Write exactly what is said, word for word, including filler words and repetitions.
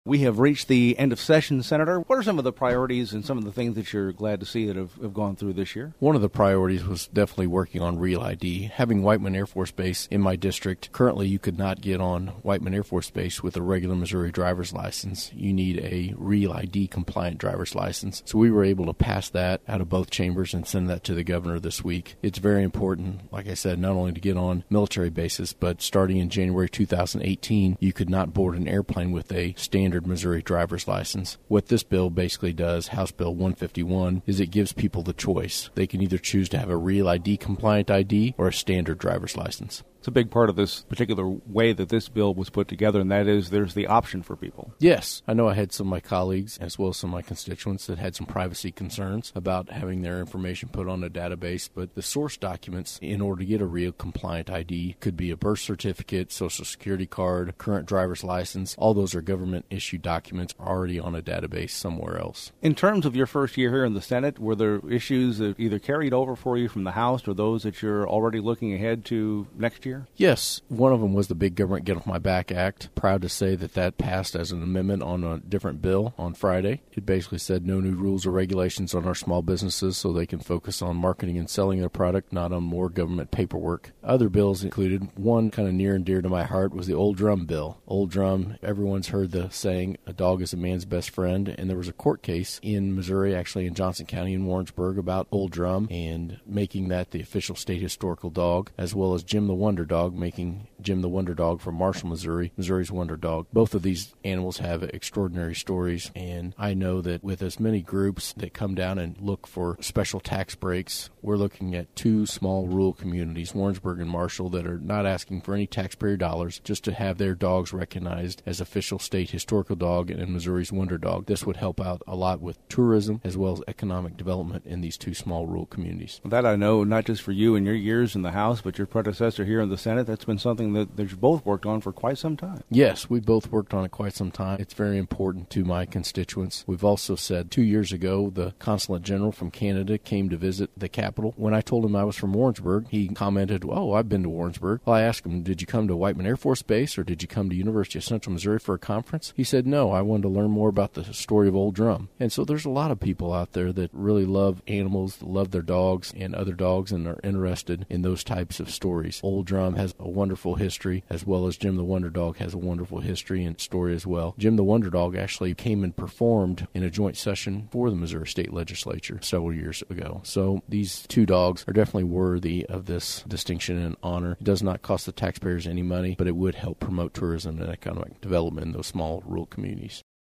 We have reached the end of session, Senator. What are some of the priorities and some of the things that you're glad to see that have, have gone through this year? One of the priorities was definitely working on Real I D. Having Whiteman Air Force Base in my district, currently you could not get on Whiteman Air Force Base with a regular Missouri driver's license. You need a Real I D compliant driver's license. So we were able to pass that out of both chambers and send that to the governor this week. It's very important, like I said, not only to get on military bases, but starting in January two thousand eighteen, you could not board an airplane with a standard Missouri driver's license. What this bill basically does, House Bill one fifty-one, is it gives people the choice. They can either choose to have a Real I D compliant I D or a standard driver's license. It's a big part of this particular way that this bill was put together, and that is there's the option for people. Yes. I know I had some of my colleagues, as well as some of my constituents, that had some privacy concerns about having their information put on a database, but the source documents in order to get a real compliant I D could be a birth certificate, social security card, current driver's license. All those are government-issued documents already on a database somewhere else. In terms of your first year here in the Senate, were there issues that either carried over for you from the House or those that you're already looking ahead to next year? Yes. One of them was the Big Government Get Off My Back Act. Proud to say that that passed as an amendment on a different bill on Friday. It basically said no new rules or regulations on our small businesses so they can focus on marketing and selling their product, not on more government paperwork. Other bills included one kind of near and dear to my heart was the Old Drum bill. Old Drum, everyone's heard the saying, a dog is a man's best friend, and there was a court case in Missouri, actually in Johnson County in Warrensburg, about Old Drum and making that the official state historical dog, as well as Jim the Wonder Dog, making Jim the Wonder Dog from Marshall, Missouri, Missouri's Wonder Dog. Both of these animals have extraordinary stories, and I know that with as many groups that come down and look for special tax breaks, we're looking at two small rural communities, Warrensburg and Marshall, that are not asking for any taxpayer dollars just to have their dogs recognized as official state historical dog and Missouri's Wonder Dog. This would help out a lot with tourism as well as economic development in these two small rural communities. That I know, not just for you and your years in the House, but your predecessor here in the Senate. That's been something that they've both worked on for quite some time. Yes, we've both worked on it quite some time. It's very important to my constituents. We've also said two years ago, the Consulate General from Canada came to visit the Capitol. When I told him I was from Warrensburg, he commented, oh, I've been to Warrensburg. Well, I asked him, did you come to Whiteman Air Force Base or did you come to University of Central Missouri for a conference? He said, no, I wanted to learn more about the story of Old Drum. And so there's a lot of people out there that really love animals, love their dogs and other dogs, and are interested in those types of stories. Old Drum has a wonderful history, as well as Jim the Wonder Dog has a wonderful history and story as well. Jim the Wonder Dog actually came and performed in a joint session for the Missouri State Legislature several years ago. So these two dogs are definitely worthy of this distinction and honor. It does not cost the taxpayers any money, but it would help promote tourism and economic development in those small rural communities.